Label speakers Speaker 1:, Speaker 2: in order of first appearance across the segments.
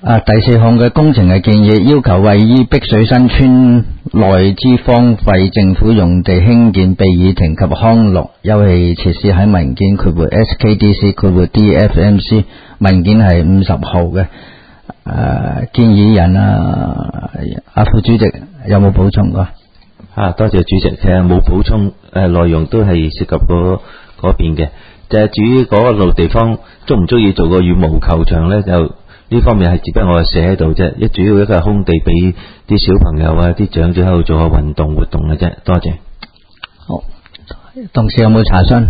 Speaker 1: 第四項嘅工程嘅建議，要求位於碧水新村內之荒廢政府用地興建避雨亭及康樂休憩設施，喺文件括弧 SKDC 括弧 DFMC 文件係50號嘅。建議人副主席有冇補充㗎？
Speaker 2: 多謝主席，其實冇補充，內容都係涉及嗰邊嘅。就係至於嗰度地方中唔中意做個羽毛球場呢，就呢方面係只不過我寫喺度啫，主要一個係空地俾啲小朋友啲長者喺度做下運動活動嘅啫。多謝。
Speaker 1: 好，同事有冇查詢？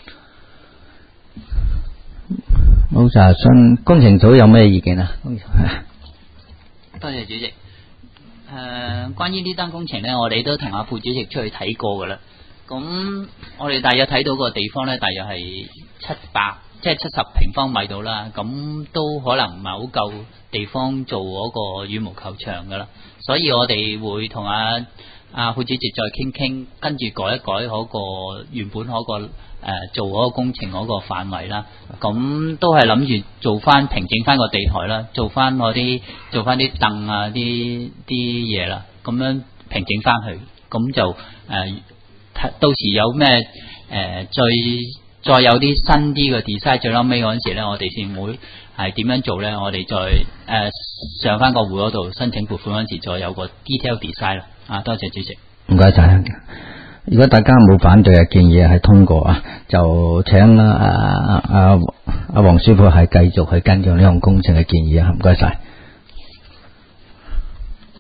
Speaker 1: 冇查詢，工程組有咩意見啊？
Speaker 3: 多謝主席。關於呢單工程呢，我哋都同阿副主席出去睇過噶啦。咁我哋大約睇到個地方呢，大約係70平方米度啦。咁都可能唔係好夠地方做嗰個羽毛球場噶啦。所以我哋會同阿副主席再傾，跟住改一改嗰個原本嗰個做嗰個工程嗰個範圍啦。咁都係諗住做翻平整翻個地台啦，做翻啲凳啲嘢啦，咁樣平整翻去，咁就到時有咩再有啲新啲嘅 design， 最後尾嗰陣時咧，我哋先會係點樣做咧？我哋再上翻個會嗰度申請撥款嗰陣時，再有個 detail design 啦。多謝主席。
Speaker 1: 唔該晒。如果大家冇反對嘅建議係通過就請阿黃師傅係繼續去跟進呢項工程嘅建議唔該晒。